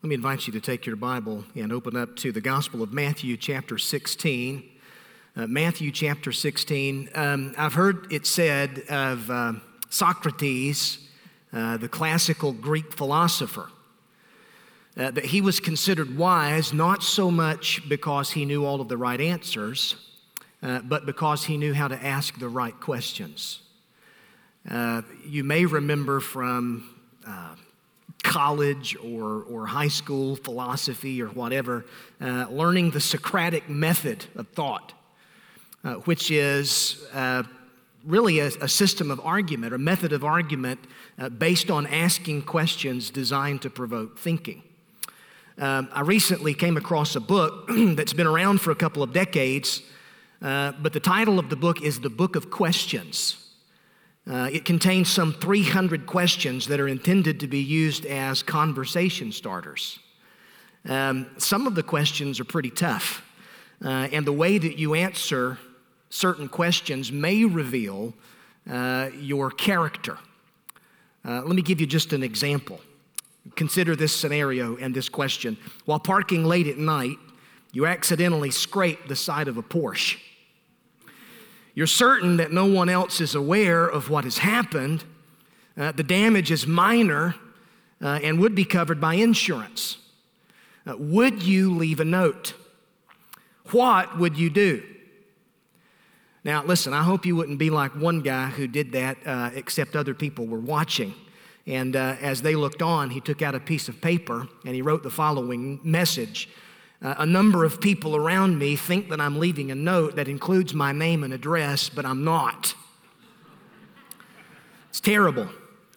Let me invite you to take your Bible and open up to the Gospel of Matthew chapter 16. Matthew chapter 16. I've heard it said of Socrates, the classical Greek philosopher, that he was considered wise not so much because he knew all of the right answers, but because he knew how to ask the right questions. You may remember from college or high school philosophy or whatever, learning the Socratic method of thought, which is really a system of argument, or method of argument based on asking questions designed to provoke thinking. I recently came across a book that's been around for a couple of decades, but the title of the book is The Book of Questions. It contains some 300 questions that are intended to be used as conversation starters. Some of the questions are pretty tough, and the way that you answer certain questions may reveal your character. Let me give you just an example. Consider this scenario and this question. While parking late at night, you accidentally scrape the side of a Porsche. You're certain that no one else is aware of what has happened. The damage is minor and would be covered by insurance. Would you leave a note? What would you do? Now, listen, I hope you wouldn't be like one guy who did that except other people were watching. And as they looked on, he took out a piece of paper and he wrote the following message. A number of people around me think that I'm leaving a note that includes my name and address, but I'm not. It's terrible.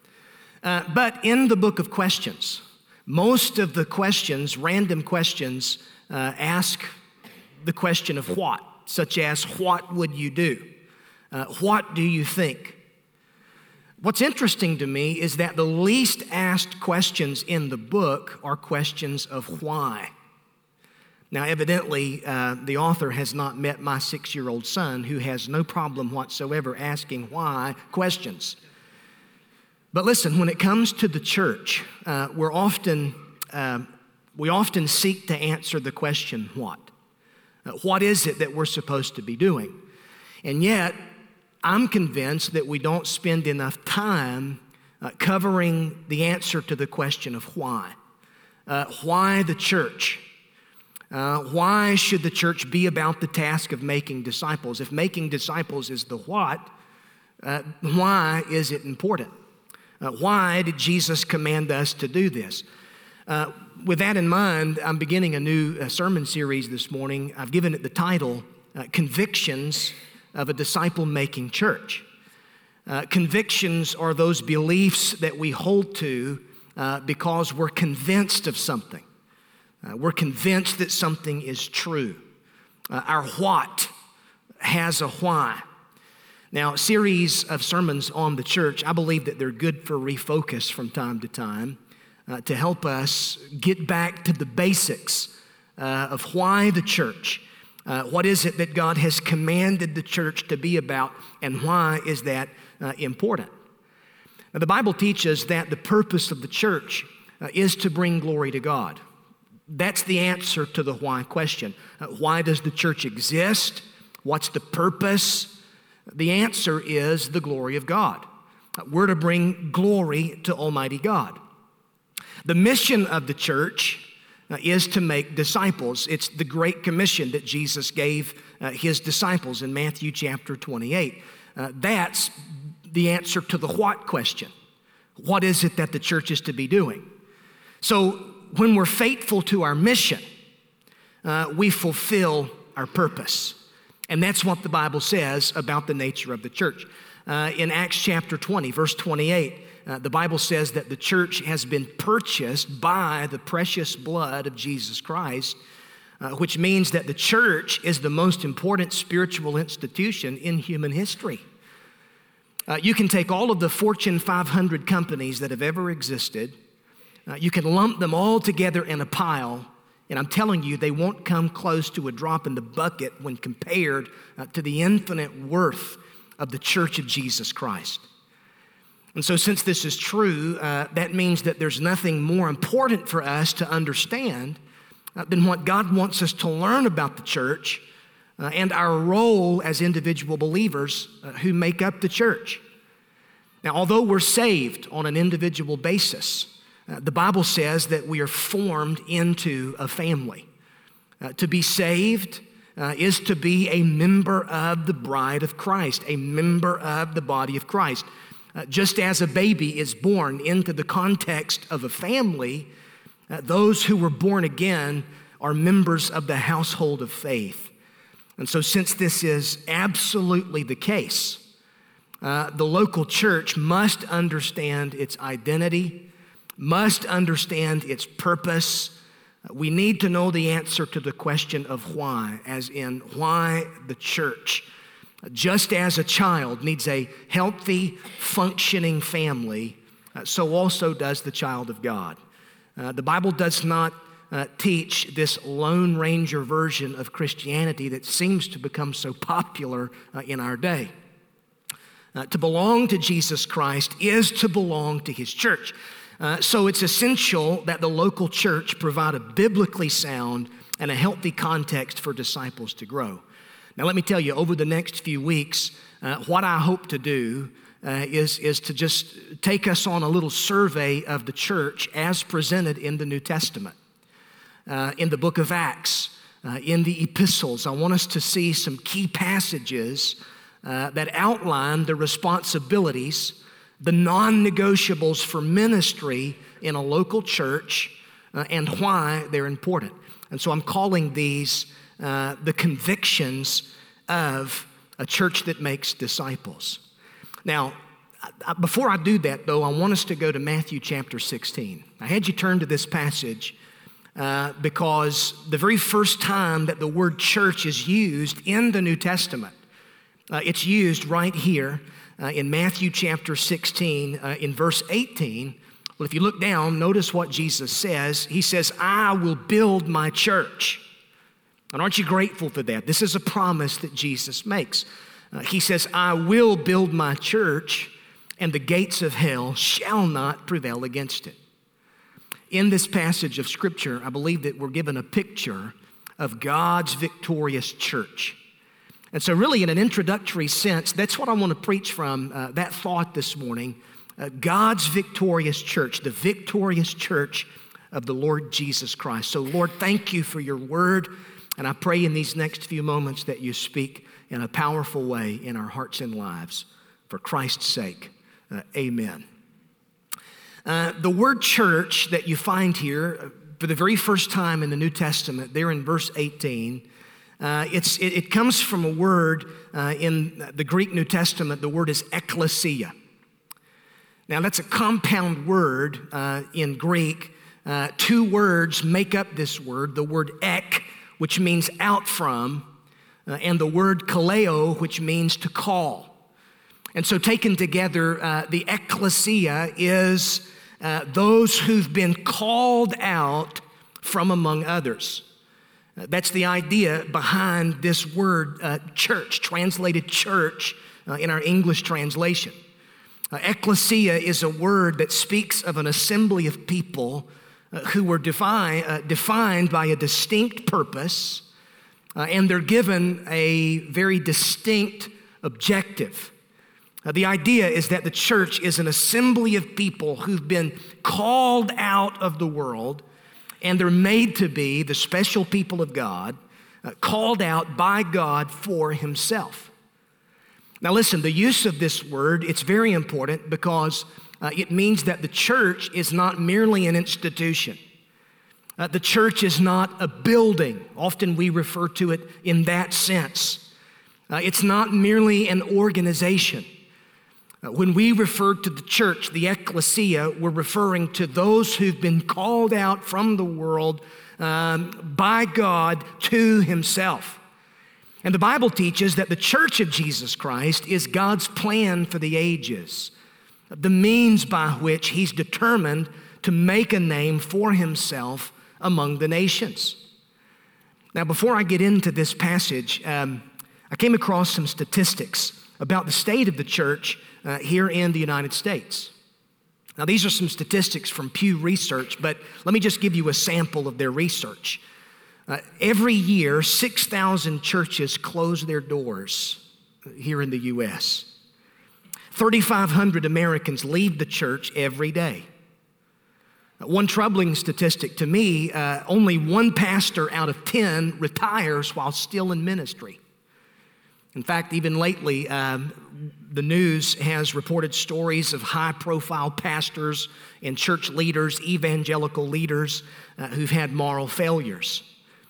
But in the book of questions, most of the questions, random questions, ask the question of what, such as, what would you do? What do you think? What's interesting to me is that the least asked questions in the book are questions of why. Now, evidently, the author has not met my 6-year-old son, who has no problem whatsoever asking why questions. But listen, when it comes to the church, we often seek to answer the question, what? What is it that we're supposed to be doing? And yet, I'm convinced that we don't spend enough time covering the answer to the question of why. Why the church? Why should the church be about the task of making disciples? If making disciples is the what, why is it important? Why did Jesus command us to do this? With that in mind, I'm beginning a new sermon series this morning. I've given it the title, Convictions of a Disciple-Making Church. Convictions are those beliefs that we hold to because we're convinced of something. We're convinced that something is true. Our what has a why. Now, a series of sermons on the church, I believe that they're good for refocus from time to time to help us get back to the basics of why the church. What is it that God has commanded the church to be about, and why is that important? Now, the Bible teaches that the purpose of the church is to bring glory to God. That's the answer to the why question. Why does the church exist? What's the purpose? The answer is the glory of God. We're to bring glory to Almighty God. The mission of the church is to make disciples. It's the Great Commission that Jesus gave his disciples in Matthew chapter 28. That's the answer to the what question. What is it that the church is to be doing? So when we're faithful to our mission, we fulfill our purpose. And that's what the Bible says about the nature of the church. In Acts chapter 20, verse 28, the Bible says that the church has been purchased by the precious blood of Jesus Christ, which means that the church is the most important spiritual institution in human history. You can take all of the Fortune 500 companies that have ever existed, you can lump them all together in a pile, and I'm telling you, they won't come close to a drop in the bucket when compared to the infinite worth of the church of Jesus Christ. And so since this is true, that means that there's nothing more important for us to understand than what God wants us to learn about the church and our role as individual believers who make up the church. Now, although we're saved on an individual basis, the Bible says that we are formed into a family. To be saved is to be a member of the bride of Christ, a member of the body of Christ. Just as a baby is born into the context of a family, those who were born again are members of the household of faith. And so since this is absolutely the case, the local church must understand its identity, must understand its purpose. We need to know the answer to the question of why, as in why the church. Just as a child needs a healthy, functioning family, so also does the child of God. The Bible does not teach this Lone Ranger version of Christianity that seems to become so popular in our day. To belong to Jesus Christ is to belong to His church. So it's essential that the local church provide a biblically sound and a healthy context for disciples to grow. Now let me tell you, over the next few weeks, what I hope to do is to just take us on a little survey of the church as presented in the New Testament. In the book of Acts, in the epistles, I want us to see some key passages that outline the responsibilities, the non-negotiables for ministry in a local church and why they're important. And so I'm calling these the convictions of a church that makes disciples. Now, before I do that, though, I want us to go to Matthew chapter 16. I had you turn to this passage because the very first time that the word church is used in the New Testament, it's used right here in Matthew chapter 16 in verse 18. Well, if you look down, notice what Jesus says. He says, I will build my church. And aren't you grateful for that? This is a promise that Jesus makes. He says, I will build my church, and the gates of hell shall not prevail against it. In this passage of Scripture, I believe that we're given a picture of God's victorious church. And so really, in an introductory sense, that's what I want to preach from that thought this morning. God's victorious church, the victorious church of the Lord Jesus Christ. So Lord, thank you for your word. And I pray in these next few moments that you speak in a powerful way in our hearts and lives. For Christ's sake, amen. The word church that you find here for the very first time in the New Testament, there in verse 18, it comes from a word in the Greek New Testament. The word is ekklesia. Now that's a compound word in Greek. Two words make up this word. The word ek, which means out from, and the word kaleo, which means to call. And so taken together, the ekklesia is those who've been called out from among others. That's the idea behind this word church, translated church in our English translation. Ekklesia is a word that speaks of an assembly of people who were defined by a distinct purpose, and they're given a very distinct objective. The idea is that the church is an assembly of people who've been called out of the world, and they're made to be the special people of God, called out by God for Himself. Now listen, the use of this word, it's very important because it means that the church is not merely an institution. The church is not a building. Often we refer to it in that sense. It's not merely an organization. When we refer to the church, the ekklesia, we're referring to those who've been called out from the world by God to Himself. And the Bible teaches that the church of Jesus Christ is God's plan for the ages, the means by which He's determined to make a name for Himself among the nations. Now, before I get into this passage, I came across some statistics about the state of the church here in the United States. Now, these are some statistics from Pew Research, but let me just give you a sample of their research. Every year, 6,000 churches close their doors here in the U.S. 3,500 Americans leave the church every day. One troubling statistic to me, only one pastor out of 10 retires while still in ministry. In fact, even lately, the news has reported stories of high-profile pastors and church leaders, evangelical leaders, who've had moral failures.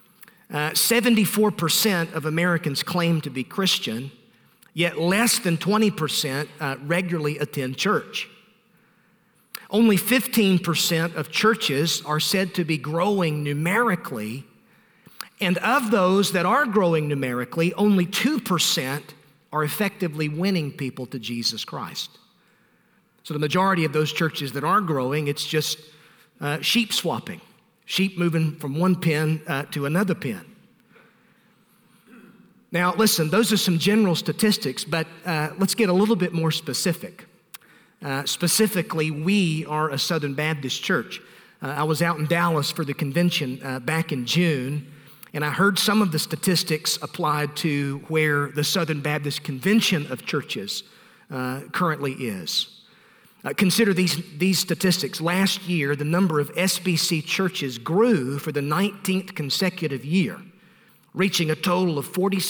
74% of Americans claim to be Christian, yet less than 20% regularly attend church. Only 15% of churches are said to be growing numerically, and of those that are growing numerically, only 2% are effectively winning people to Jesus Christ. So the majority of those churches that are growing, it's just sheep swapping, sheep moving from one pen to another pen. Now, listen, those are some general statistics, but let's get a little bit more specific. Specifically, we are a Southern Baptist church. I was out in Dallas for the convention back in June, and I heard some of the statistics applied to where the Southern Baptist Convention of Churches currently is. Consider these statistics. Last year, the number of SBC churches grew for the 19th consecutive year, reaching a total of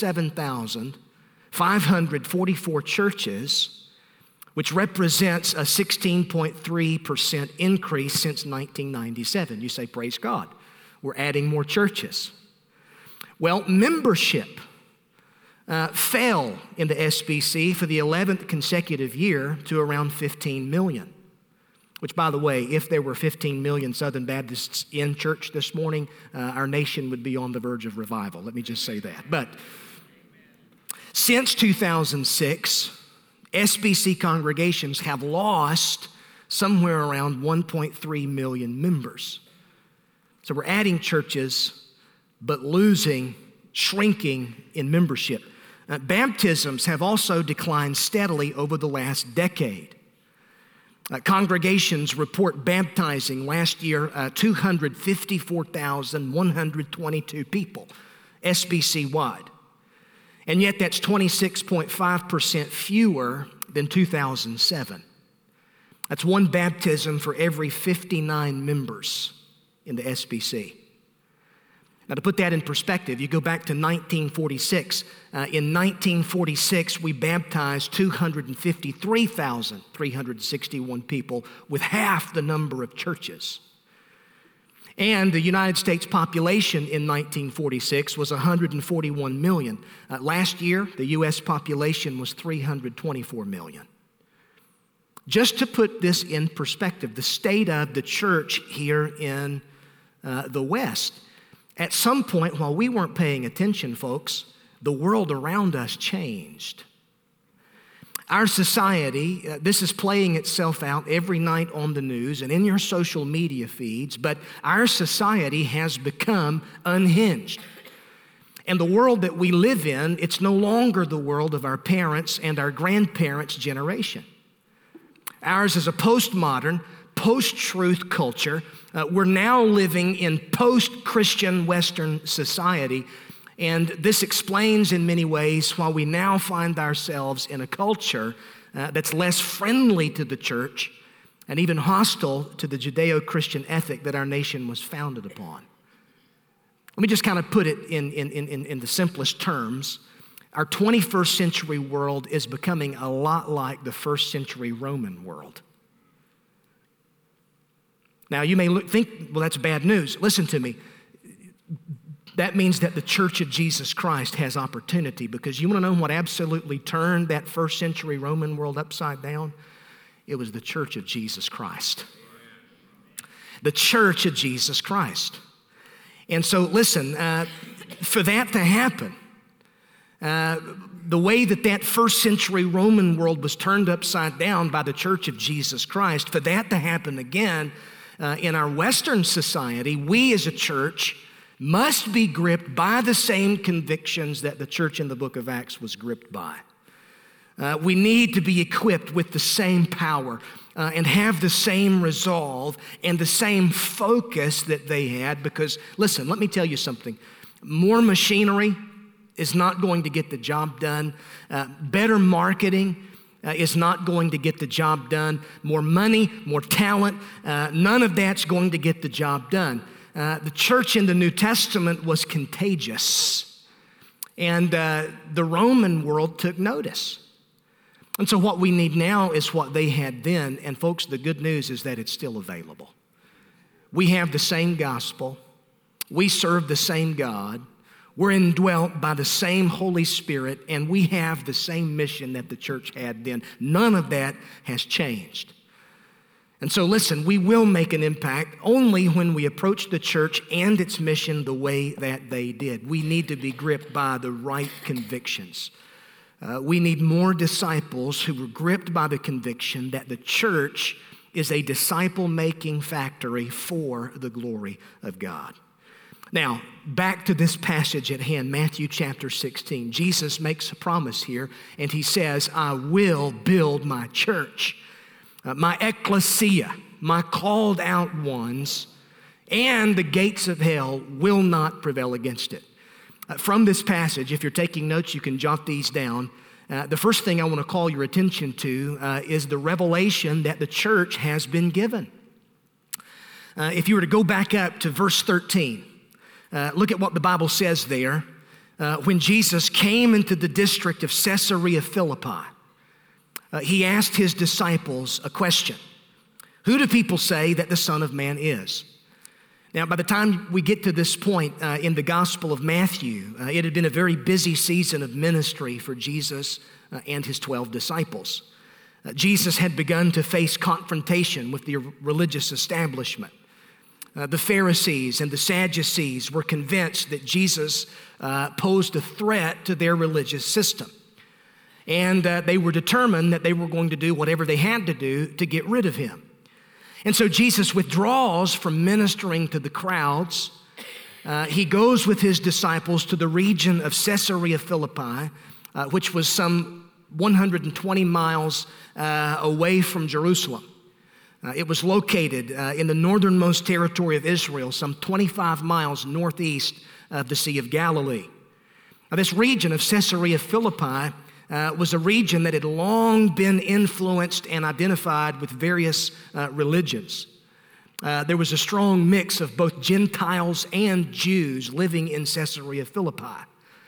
47,544 churches, which represents a 16.3% increase since 1997. You say, praise God, we're adding more churches. Well, membership fell in the SBC for the 11th consecutive year to around 15 million, which, by the way, if there were 15 million Southern Baptists in church this morning, our nation would be on the verge of revival. Let me just say that. But since 2006, SBC congregations have lost somewhere around 1.3 million members. So we're adding churches, but shrinking in membership. Baptisms have also declined steadily over the last decade. Congregations report baptizing last year 254,122 people, SBC-wide. And yet that's 26.5% fewer than 2007. That's one baptism for every 59 members in the SBC. Now, to put that in perspective, you go back to 1946. In 1946, we baptized 253,361 people with half the number of churches. And the United States population in 1946 was 141 million. Last year, the U.S. population was 324 million. Just to put this in perspective, the state of the church here in the West, at some point while we weren't paying attention, folks, the world around us changed. Our society, this is playing itself out every night on the news and in your social media feeds, but our society has become unhinged. And the world that we live in, it's no longer the world of our parents' and our grandparents' generation. Ours is a postmodern, post-truth culture. We're now living in post-Christian Western society. And this explains in many ways why we now find ourselves in a culture that's less friendly to the church and even hostile to the Judeo-Christian ethic that our nation was founded upon. Let me just kind of put it in the simplest terms. Our 21st century world is becoming a lot like the first century Roman world. Now, you may think, well, that's bad news. Listen to me. That means that the Church of Jesus Christ has opportunity, because you want to know what absolutely turned that first century Roman world upside down? It was the Church of Jesus Christ. The Church of Jesus Christ. And so listen, for that to happen, the way that first century Roman world was turned upside down by the Church of Jesus Christ, for that to happen again in our Western society, we as a church must be gripped by the same convictions that the church in the book of Acts was gripped by. We need to be equipped with the same power. and have the same resolve and the same focus that they had. Because, listen, let me tell you something. More machinery is not going to get the job done. Better marketing is not going to get the job done. More money, more talent, none of that's going to get the job done. The church in the New Testament was contagious, and the Roman world took notice. And so what we need now is what they had then, and folks, the good news is that it's still available. We have the same gospel. We serve the same God. We're indwelt by the same Holy Spirit, and we have the same mission that the church had then. None of that has changed. And so listen, we will make an impact only when we approach the church and its mission the way that they did. We need to be gripped by the right convictions. We need more disciples who were gripped by the conviction that the church is a disciple-making factory for the glory of God. Now, back to this passage at hand, Matthew chapter 16. Jesus makes a promise here, and he says, I will build my church, my ecclesia, my called out ones, and the gates of hell will not prevail against it. From this passage, if you're taking notes, you can jot these down. The first thing I want to call your attention to is the revelation that the church has been given. If you were to go back up to verse 13, look at what the Bible says there. When Jesus came into the district of Caesarea Philippi, he asked his disciples a question. Who do people say that the Son of Man is? Now, by the time we get to this point in the Gospel of Matthew, it had been a very busy season of ministry for Jesus and his 12 disciples. Jesus had begun to face confrontation with the religious establishment. The Pharisees and the Sadducees were convinced that Jesus posed a threat to their religious system. And they were determined that they were going to do whatever they had to do to get rid of him. And so Jesus withdraws from ministering to the crowds. He goes with his disciples to the region of Caesarea Philippi, which was some 120 miles away from Jerusalem. It was located in the northernmost territory of Israel, some 25 miles northeast of the Sea of Galilee. Now, this region of Caesarea Philippi was a region that had long been influenced and identified with various religions. There was a strong mix of both Gentiles and Jews living in Caesarea Philippi.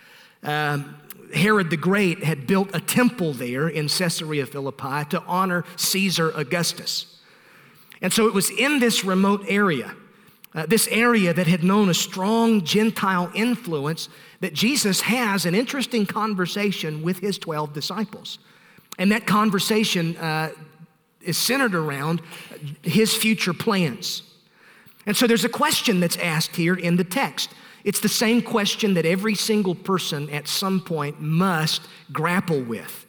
Herod the Great had built a temple there in Caesarea Philippi to honor Caesar Augustus. And so it was in this remote area, this area that had known a strong Gentile influence, that Jesus has an interesting conversation with his 12 disciples. And that conversation is centered around his future plans. And so there's a question that's asked here in the text. It's the same question that every single person at some point must grapple with.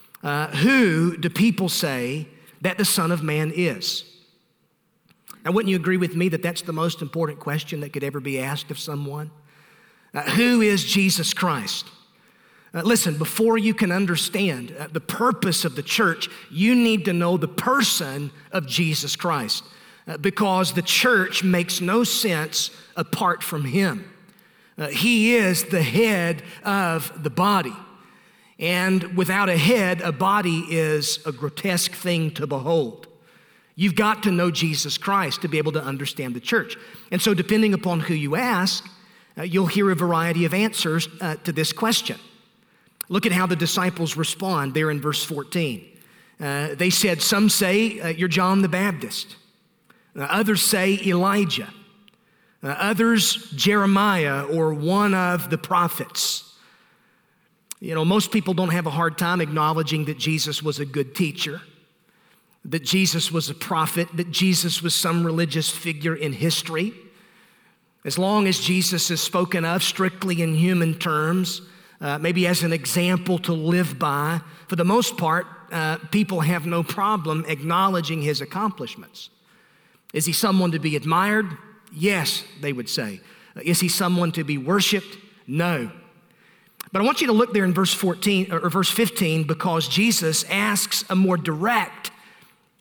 Who do people say that the Son of Man is? Now, wouldn't you agree with me that that's the most important question that could ever be asked of someone? Who is Jesus Christ? Listen, before you can understand the purpose of the church, you need to know the person of Jesus Christ, because the church makes no sense apart from him. He is the head of the body. And without a head, a body is a grotesque thing to behold. You've got to know Jesus Christ to be able to understand the church. And so depending upon who you ask, you'll hear a variety of answers to this question. Look at how the disciples respond there in verse 14. They said, some say you're John the Baptist. Others say Elijah. Others Jeremiah or one of the prophets. You know, most people don't have a hard time acknowledging that Jesus was a good teacher, that Jesus was a prophet, that Jesus was some religious figure in history. As long as Jesus is spoken of strictly in human terms, maybe as an example to live by, for the most part, people have no problem acknowledging his accomplishments. Is he someone to be admired? Yes, they would say. Is he someone to be worshiped? No. But I want you to look there in verse 14 or verse 15, because Jesus asks a more direct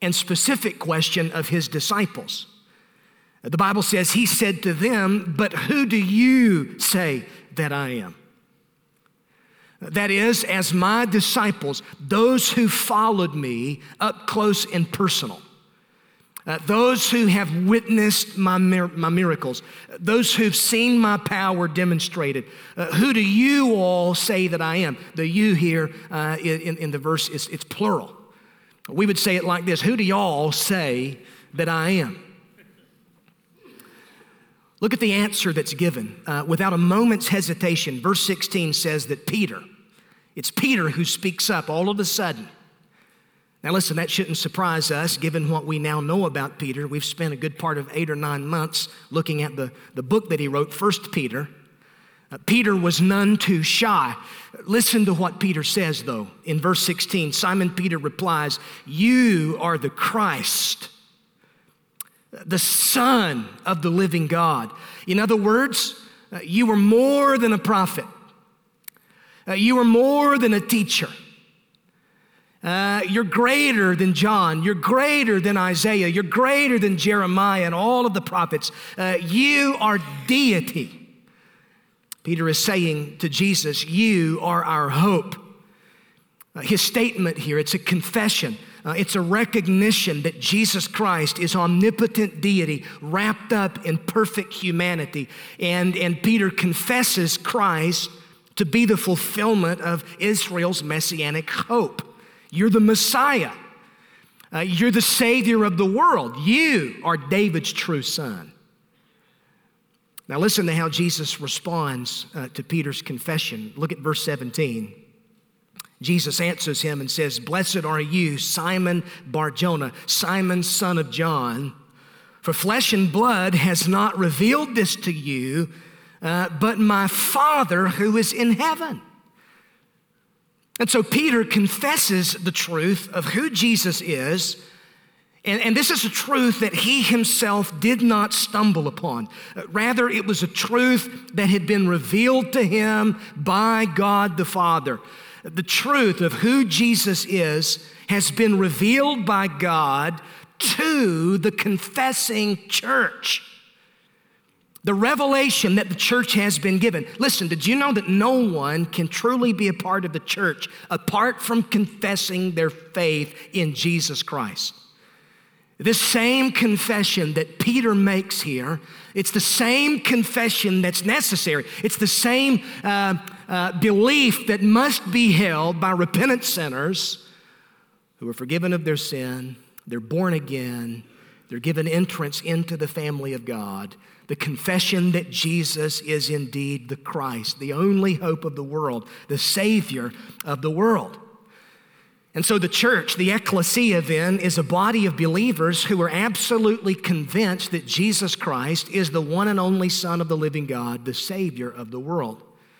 and specific question of his disciples. The Bible says he said to them, "But who do you say that I am?" That is, as my disciples, those who followed me up close and personal, those who have witnessed my miracles, those who've seen my power demonstrated, who do you all say that I am? The you here in the verse, it's plural. We would say it like this: who do y'all say that I am? Look at the answer that's given. Without a moment's hesitation, verse 16 says that it's Peter who speaks up all of a sudden. Now listen, that shouldn't surprise us given what we now know about Peter. We've spent a good part of 8 or 9 months looking at the book that he wrote, 1 Peter. Peter was none too shy. Listen to what Peter says though. In verse 16, Simon Peter replies, "You are the Christ, the Son of the living God." In other words, you were more than a prophet. You were more than a teacher. You're greater than John. You're greater than Isaiah. You're greater than Jeremiah and all of the prophets. You are deity. Peter is saying to Jesus, "You are our hope." His statement here, it's a confession. It's a recognition that Jesus Christ is omnipotent deity wrapped up in perfect humanity. And Peter confesses Christ to be the fulfillment of Israel's messianic hope. You're the Messiah. You're the Savior of the world. You are David's true son. Now listen to how Jesus responds to Peter's confession. Look at verse 17. Jesus answers him and says, "Blessed are you, Simon Bar-Jonah, Simon son of John, for flesh and blood has not revealed this to you, but my Father who is in heaven." And so Peter confesses the truth of who Jesus is, and this is a truth that he himself did not stumble upon. Rather, it was a truth that had been revealed to him by God the Father. The truth of who Jesus is has been revealed by God to the confessing church. The revelation that the church has been given. Listen, did you know that no one can truly be a part of the church apart from confessing their faith in Jesus Christ? This same confession that Peter makes here, it's the same confession that's necessary. It's the same belief that must be held by repentant sinners who are forgiven of their sin, they're born again, they're given entrance into the family of God. The confession that Jesus is indeed the Christ, the only hope of the world, the Savior of the world. And so the church, the ecclesia then, is a body of believers who are absolutely convinced that Jesus Christ is the one and only Son of the living God, the Savior of the world.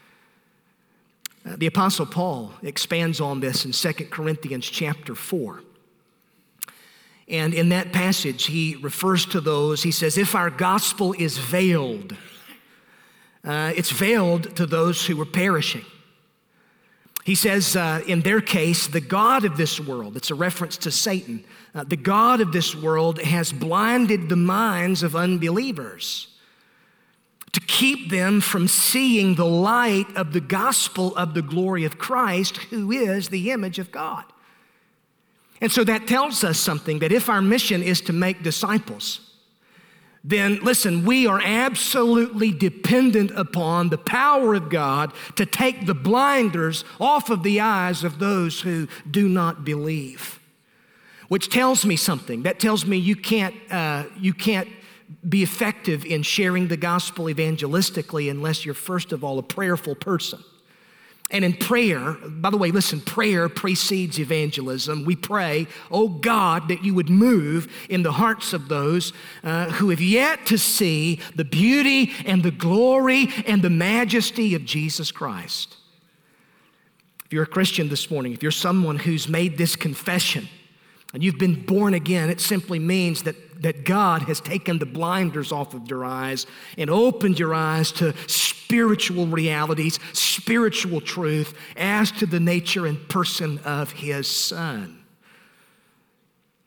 The Apostle Paul expands on this in 2 Corinthians chapter 4. And in that passage, he refers to those, he says, if our gospel is veiled, it's veiled to those who are perishing. He says, in their case, the God of this world, it's a reference to Satan, the God of this world has blinded the minds of unbelievers to keep them from seeing the light of the gospel of the glory of Christ, who is the image of God. And so that tells us something, that if our mission is to make disciples, then listen, we are absolutely dependent upon the power of God to take the blinders off of the eyes of those who do not believe. Which tells me something. That tells me you can't be effective in sharing the gospel evangelistically unless you're first of all a prayerful person. And in prayer, by the way, listen, prayer precedes evangelism. We pray, oh God, that you would move in the hearts of those who have yet to see the beauty and the glory and the majesty of Jesus Christ. If you're a Christian this morning, if you're someone who's made this confession and you've been born again, it simply means that God has taken the blinders off of your eyes and opened your eyes to spiritual realities, spiritual truth as to the nature and person of His Son.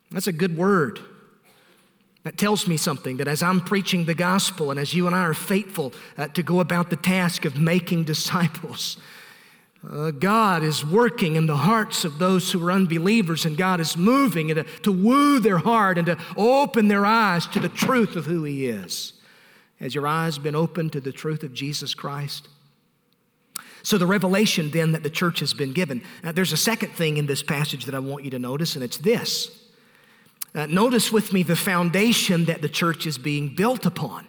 That's a good word. That tells me something, that as I'm preaching the gospel and as you and I are faithful to go about the task of making disciples, God is working in the hearts of those who are unbelievers, and God is moving to woo their heart and to open their eyes to the truth of who He is. Has your eyes been opened to the truth of Jesus Christ? So the revelation then that the church has been given. There's a second thing in this passage that I want you to notice, and it's this. Notice with me the foundation that the church is being built upon.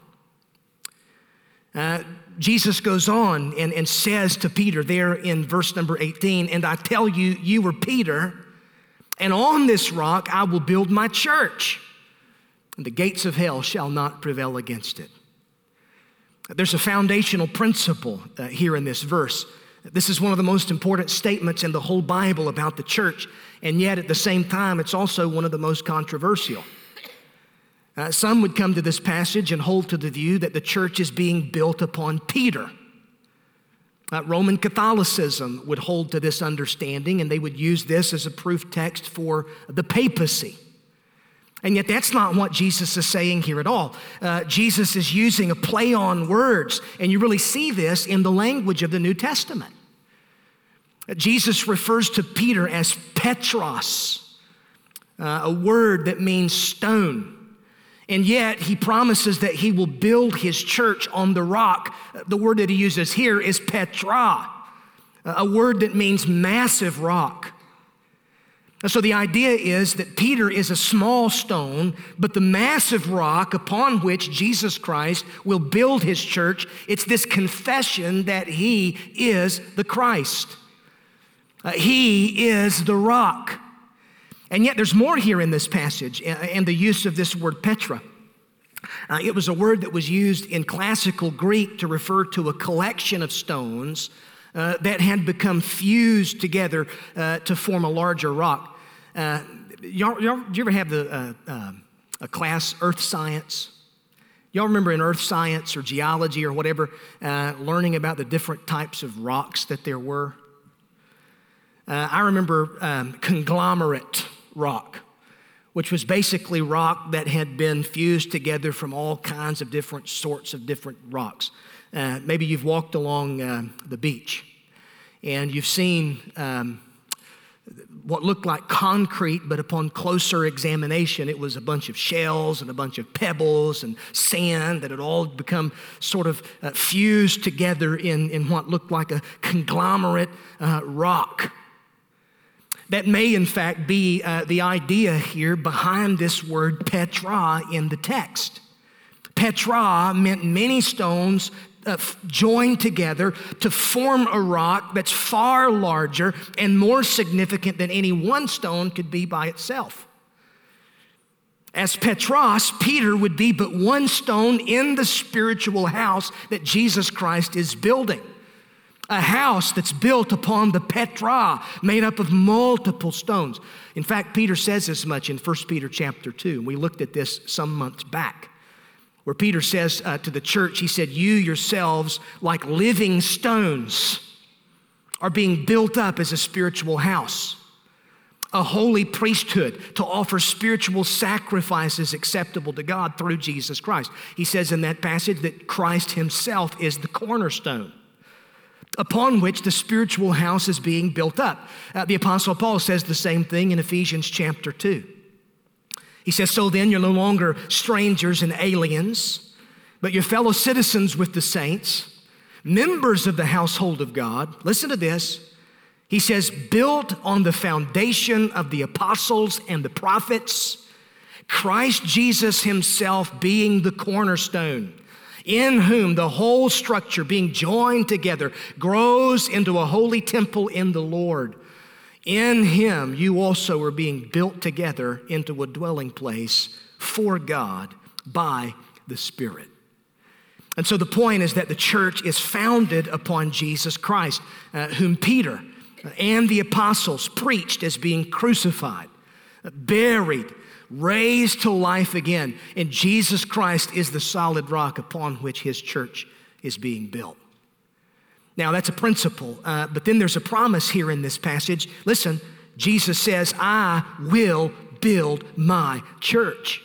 Jesus goes on and says to Peter there in verse number 18, "And I tell you, you are Peter, and on this rock I will build my church, and the gates of hell shall not prevail against it." There's a foundational principle here in this verse. This is one of the most important statements in the whole Bible about the church, and yet at the same time, it's also one of the most controversial. Some would come to this passage and hold to the view that the church is being built upon Peter. Roman Catholicism would hold to this understanding, and they would use this as a proof text for the papacy. And yet that's not what Jesus is saying here at all. Jesus is using a play on words, and you really see this in the language of the New Testament. Jesus refers to Peter as Petros, a word that means stone. And yet he promises that he will build his church on the rock. The word that he uses here is Petra, a word that means massive rock. And so the idea is that Peter is a small stone, but the massive rock upon which Jesus Christ will build his church, it's this confession that he is the Christ. He is the rock. And yet there's more here in this passage and the use of this word Petra. It was a word that was used in classical Greek to refer to a collection of stones that had become fused together to form a larger rock. Do you ever have a class, earth science? Y'all remember in earth science or geology or whatever, learning about the different types of rocks that there were? I remember conglomerate rock, which was basically rock that had been fused together from all kinds of different sorts of different rocks. Maybe you've walked along the beach and you've seen what looked like concrete, but upon closer examination, it was a bunch of shells and a bunch of pebbles and sand that had all become sort of fused together in what looked like a conglomerate rock. That may, in fact, be the idea here behind this word Petra in the text. Petra meant many stones joined together to form a rock that's far larger and more significant than any one stone could be by itself. As Petros, Peter would be but one stone in the spiritual house that Jesus Christ is building. A house that's built upon the Petra, made up of multiple stones. In fact, Peter says as much in 1 Peter chapter 2. We looked at this some months back, where Peter says to the church, he said, "You yourselves, like living stones, are being built up as a spiritual house, a holy priesthood to offer spiritual sacrifices acceptable to God through Jesus Christ." He says in that passage that Christ himself is the cornerstone upon which the spiritual house is being built up. The Apostle Paul says the same thing in Ephesians chapter 2. He says, "So then you're no longer strangers and aliens, but you're fellow citizens with the saints, members of the household of God." Listen to this. He says, "built on the foundation of the apostles and the prophets, Christ Jesus himself being the cornerstone, in whom the whole structure being joined together grows into a holy temple in the Lord. In him you also are being built together into a dwelling place for God by the Spirit." And so the point is that the church is founded upon Jesus Christ, whom Peter and the apostles preached as being crucified, buried, raised to life again. And Jesus Christ is the solid rock upon which his church is being built. Now, that's a principle, but then there's a promise here in this passage. Listen, Jesus says, "I will build my church.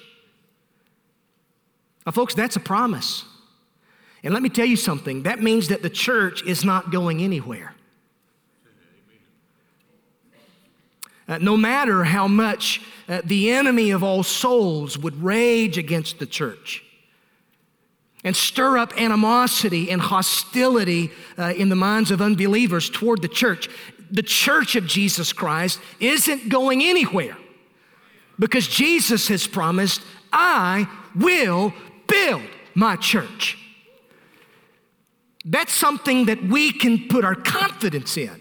Now, folks, that's a promise. And let me tell you something. That means that the church is not going anywhere. No matter how much the enemy of all souls would rage against the church and stir up animosity and hostility in the minds of unbelievers toward the church of Jesus Christ isn't going anywhere, because Jesus has promised, I will build my church. That's something that we can put our confidence in.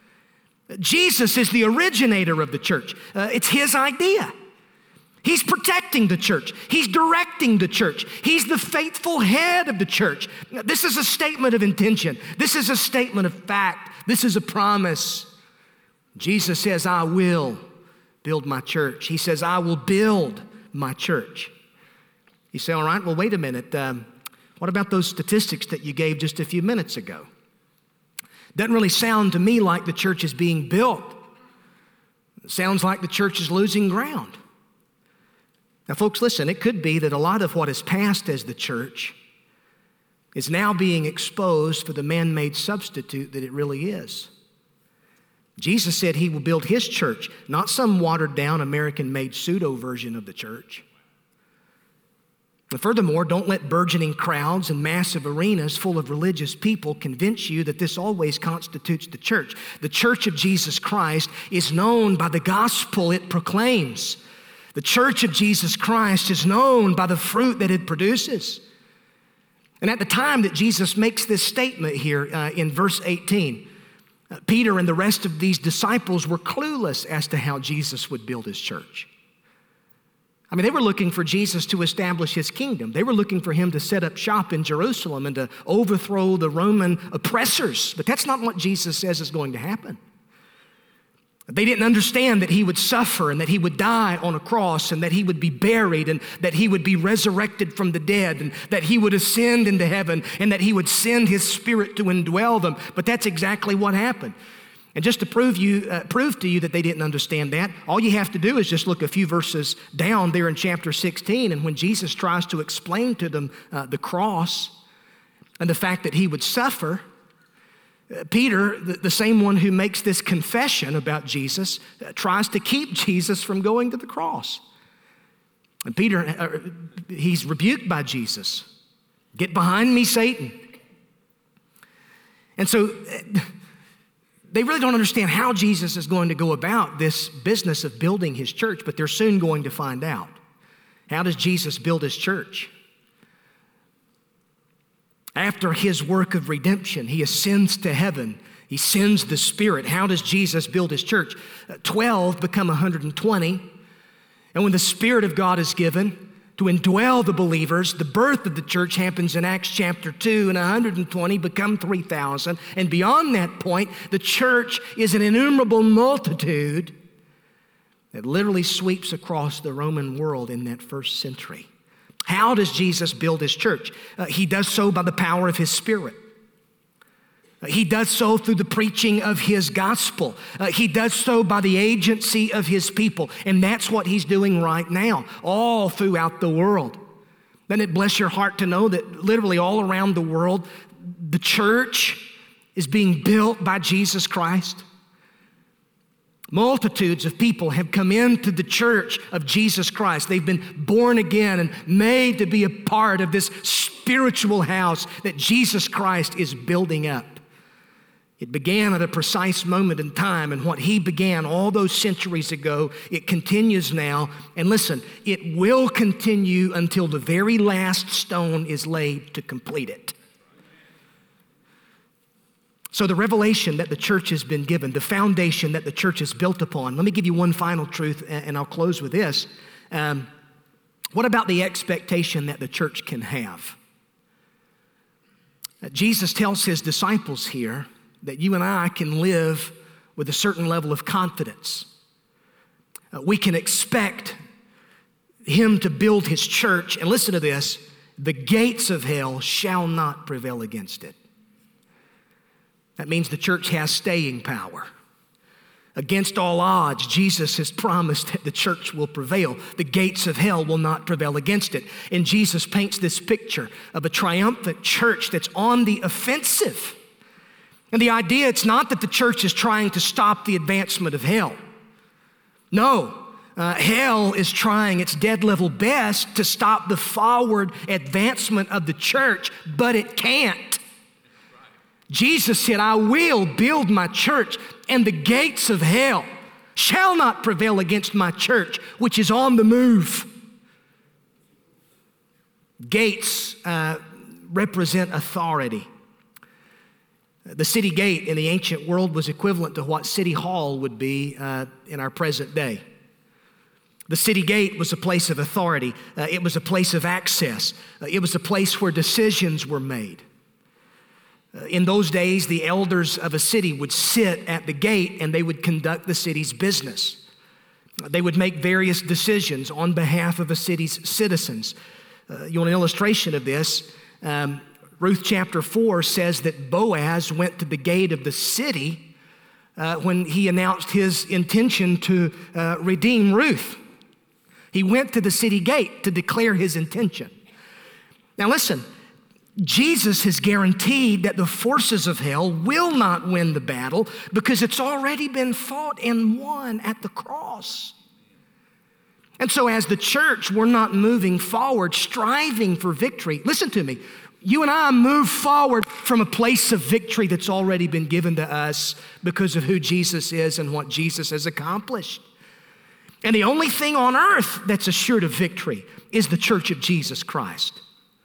Jesus is the originator of the church. It's his idea. He's protecting the church. He's directing the church. He's the faithful head of the church. This is a statement of intention. This is a statement of fact. This is a promise. Jesus says, I will build my church. He says, I will build my church. You say, all right, well, wait a minute. What about those statistics that you gave just a few minutes ago? Doesn't really sound to me like the church is being built. It sounds like the church is losing ground. Now, folks, listen, it could be that a lot of what has passed as the church is now being exposed for the man-made substitute that it really is. Jesus said he will build his church, not some watered-down American-made pseudo version of the church. And furthermore, don't let burgeoning crowds and massive arenas full of religious people convince you that this always constitutes the church. The church of Jesus Christ is known by the gospel it proclaims. The church of Jesus Christ is known by the fruit that it produces. And at the time that Jesus makes this statement here in verse 18, Peter and the rest of these disciples were clueless as to how Jesus would build his church. I mean, they were looking for Jesus to establish his kingdom. They were looking for him to set up shop in Jerusalem and to overthrow the Roman oppressors. But that's not what Jesus says is going to happen. They didn't understand that he would suffer and that he would die on a cross and that he would be buried and that he would be resurrected from the dead and that he would ascend into heaven and that he would send his Spirit to indwell them. But that's exactly what happened. And just to prove to you that they didn't understand that, all you have to do is just look a few verses down there in chapter 16, and when Jesus tries to explain to them the cross and the fact that he would suffer, Peter, the same one who makes this confession about Jesus, tries to keep Jesus from going to the cross. And Peter, he's rebuked by Jesus. Get behind me, Satan. And so they really don't understand how Jesus is going to go about this business of building his church, but they're soon going to find out. How does Jesus build his church? After his work of redemption, he ascends to heaven. He sends the Spirit. How does Jesus build his church? 12 become 120. And when the Spirit of God is given to indwell the believers, the birth of the church happens in Acts chapter 2, and 120 become 3,000. And beyond that point, the church is an innumerable multitude that literally sweeps across the Roman world in that first century. How does Jesus build his church? He does so by the power of his Spirit. He does so through the preaching of his gospel. He does so by the agency of his people. And that's what he's doing right now, all throughout the world. Doesn't it bless your heart to know that literally all around the world, the church is being built by Jesus Christ? Multitudes of people have come into the church of Jesus Christ. They've been born again and made to be a part of this spiritual house that Jesus Christ is building up. It began at a precise moment in time, and what he began all those centuries ago, it continues now. And listen, it will continue until the very last stone is laid to complete it. So the revelation that the church has been given, the foundation that the church is built upon, let me give you one final truth, and I'll close with this. What about the expectation that the church can have? Jesus tells his disciples here that you and I can live with a certain level of confidence. We can expect him to build his church, and listen to this, the gates of hell shall not prevail against it. That means the church has staying power. Against all odds, Jesus has promised that the church will prevail. The gates of hell will not prevail against it. And Jesus paints this picture of a triumphant church that's on the offensive. And the idea, it's not that the church is trying to stop the advancement of hell. No, hell is trying its dead level best to stop the forward advancement of the church, but it can't. Jesus said, I will build my church, and the gates of hell shall not prevail against my church, which is on the move. Gates represent authority. The city gate in the ancient world was equivalent to what City Hall would be in our present day. The city gate was a place of authority. It was a place of access. It was a place where decisions were made. In those days, the elders of a city would sit at the gate and they would conduct the city's business. They would make various decisions on behalf of a city's citizens. You want an illustration of this? Ruth chapter 4 says that Boaz went to the gate of the city when he announced his intention to redeem Ruth. He went to the city gate to declare his intention. Now listen, Jesus has guaranteed that the forces of hell will not win the battle because it's already been fought and won at the cross. And so as the church, we're not moving forward, striving for victory. Listen to me. You and I move forward from a place of victory that's already been given to us because of who Jesus is and what Jesus has accomplished. And the only thing on earth that's assured of victory is the church of Jesus Christ.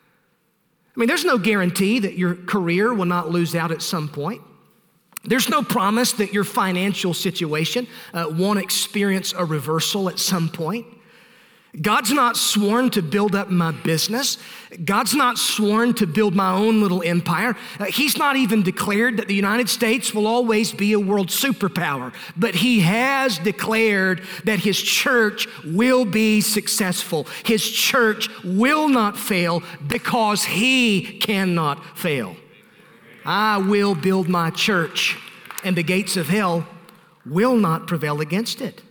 I mean, there's no guarantee that your career will not lose out at some point. There's no promise that your financial situation won't experience a reversal at some point. God's not sworn to build up my business. God's not sworn to build my own little empire. He's not even declared that the United States will always be a world superpower, but He has declared that His church will be successful. His church will not fail because He cannot fail. I will build my church, and the gates of hell will not prevail against it.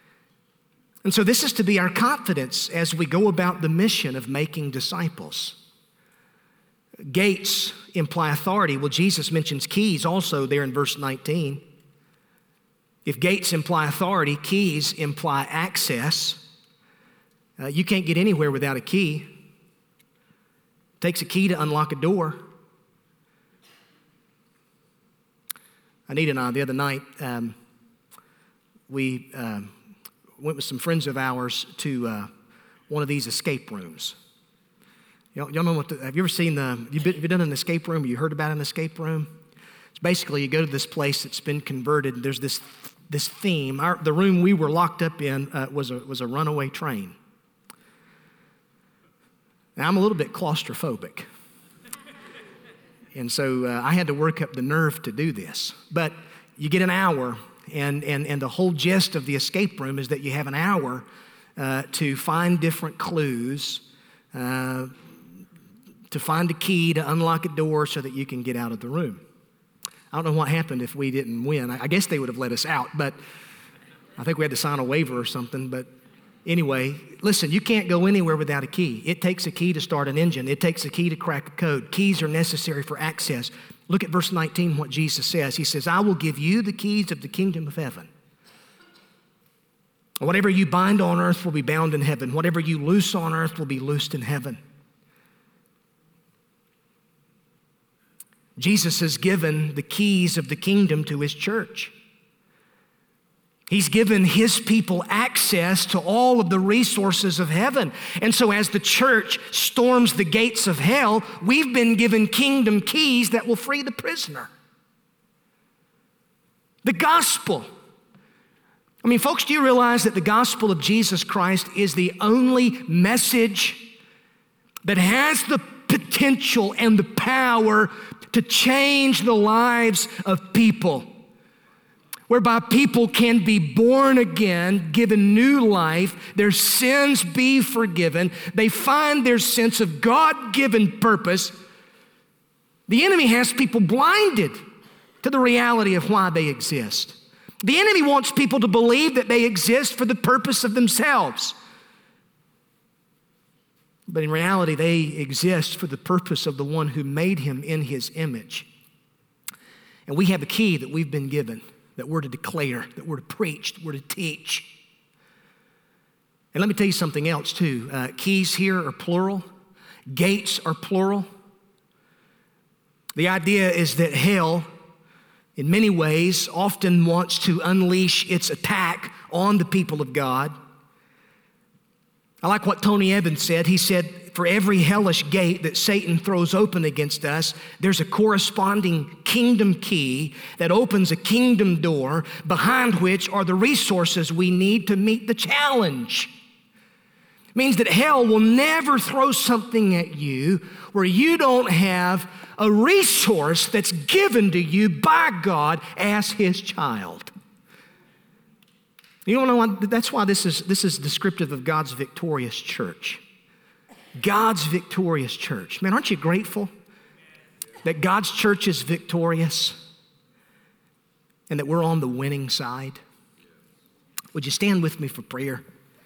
And so this is to be our confidence as we go about the mission of making disciples. Gates imply authority. Well, Jesus mentions keys also there in verse 19. If gates imply authority, keys imply access. You can't get anywhere without a key. It takes a key to unlock a door. Anita and I, the other night, we went with some friends of ours to one of these escape rooms. Y'all know have you ever seen have you done an escape room? You heard about an escape room? It's basically you go to this place that's been converted. There's this theme. The room we were locked up in was a runaway train. Now, I'm a little bit claustrophobic. And so I had to work up the nerve to do this. But you get an hour. And the whole gist of the escape room is that you have an hour to find different clues, to find a key to unlock a door so that you can get out of the room. I don't know what happened if we didn't win. I guess they would have let us out, but I think we had to sign a waiver or something. But anyway, listen, you can't go anywhere without a key. It takes a key to start an engine. It takes a key to crack a code. Keys are necessary for access. Look at verse 19, what Jesus says. He says, I will give you the keys of the kingdom of heaven. Whatever you bind on earth will be bound in heaven. Whatever you loose on earth will be loosed in heaven. Jesus has given the keys of the kingdom to His church. He's given His people access to all of the resources of heaven. And so as the church storms the gates of hell, we've been given kingdom keys that will free the prisoner. The gospel. I mean, folks, do you realize that the gospel of Jesus Christ is the only message that has the potential and the power to change the lives of people? Whereby people can be born again, given new life, their sins be forgiven, they find their sense of God-given purpose. The enemy has people blinded to the reality of why they exist. The enemy wants people to believe that they exist for the purpose of themselves. But in reality, they exist for the purpose of the one who made him in his image. And we have a key that we've been given, that we're to declare, that we're to preach, that we're to teach. And let me tell you something else too. Keys here are plural. Gates are plural. The idea is that hell, in many ways, often wants to unleash its attack on the people of God. I like what Tony Evans said. He said, for every hellish gate that Satan throws open against us, there's a corresponding kingdom key that opens a kingdom door behind which are the resources we need to meet the challenge. It means that hell will never throw something at you where you don't have a resource that's given to you by God as his child. You know what? That's why this is descriptive of God's victorious church. God's victorious church. Man, aren't you grateful that God's church is victorious and that we're on the winning side? Would you stand with me for prayer?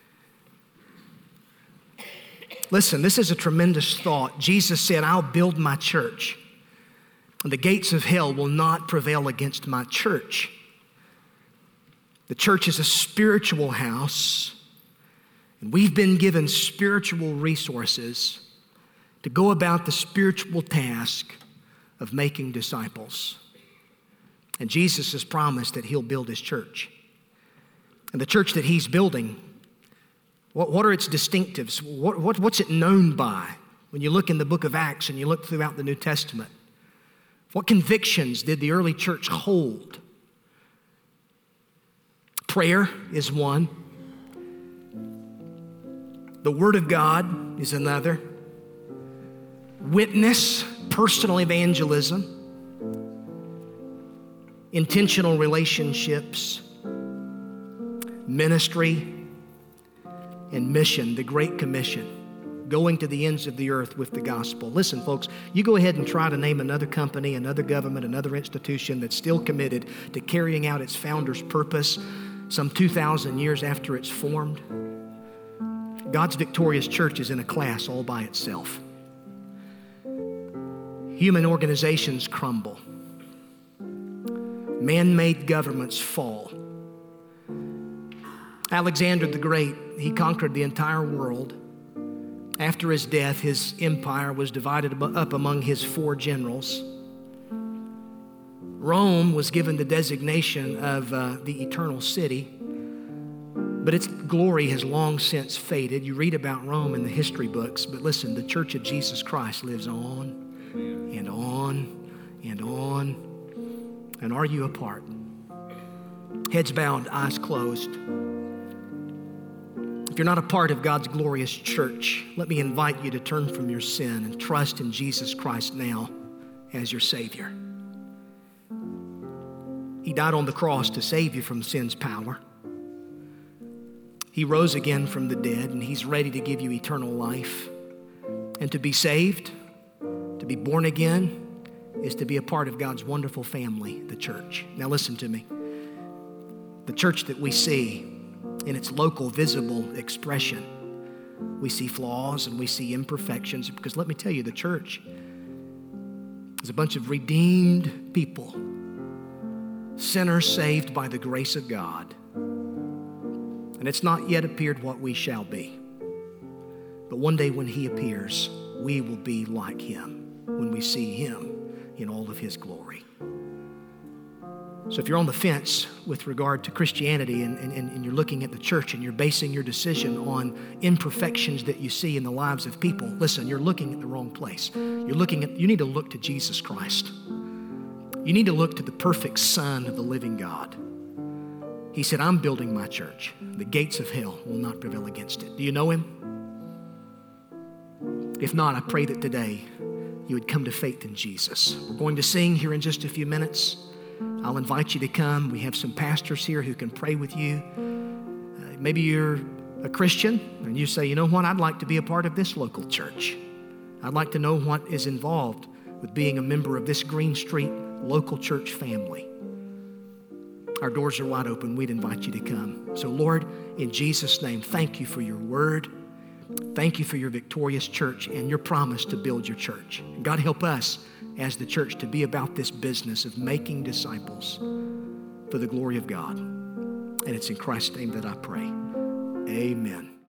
Listen, this is a tremendous thought. Jesus said, I'll build my church, and the gates of hell will not prevail against my church. The church is a spiritual house, and we've been given spiritual resources to go about the spiritual task of making disciples. And Jesus has promised that he'll build his church. And the church that he's building, what are its distinctives? What's it known by? When you look in the book of Acts and you look throughout the New Testament, what convictions did the early church hold? Prayer is one. The Word of God is another. Witness, personal evangelism, intentional relationships, ministry, and mission, the Great Commission, going to the ends of the earth with the gospel. Listen, folks, you go ahead and try to name another company, another government, another institution that's still committed to carrying out its founder's purpose some 2,000 years after it's formed. God's victorious church is in a class all by itself. Human organizations crumble. Man-made governments fall. Alexander the Great, he conquered the entire world. After his death, his empire was divided up among his 4 generals. Rome was given the designation of the eternal city, but its glory has long since faded. You read about Rome in the history books, but listen, the Church of Jesus Christ lives on and on and on. And are you a part? Heads bowed, eyes closed. If you're not a part of God's glorious church, let me invite you to turn from your sin and trust in Jesus Christ now as your Savior. He died on the cross to save you from sin's power. He rose again from the dead, and he's ready to give you eternal life. And to be saved, to be born again, is to be a part of God's wonderful family, the church. Now listen to me. The church that we see in its local visible expression, we see flaws and we see imperfections, because let me tell you, the church is a bunch of redeemed people, sinners saved by the grace of God. And it's not yet appeared what we shall be. But one day when he appears, we will be like him when we see him in all of his glory. So if you're on the fence with regard to Christianity and you're looking at the church and you're basing your decision on imperfections that you see in the lives of people, listen, you're looking at the wrong place. You need to look to Jesus Christ. You need to look to the perfect Son of the living God. He said, I'm building my church. The gates of hell will not prevail against it. Do you know him? If not, I pray that today you would come to faith in Jesus. We're going to sing here in just a few minutes. I'll invite you to come. We have some pastors here who can pray with you. Maybe you're a Christian and you say, you know what, I'd like to be a part of this local church. I'd like to know what is involved with being a member of this Green Street local church family. our doors are wide open. We'd invite you to come. So Lord, in Jesus' name, thank you for your word. Thank you for your victorious church and your promise to build your church. God, help us as the church to be about this business of making disciples for the glory of God. And it's in Christ's name that I pray. Amen.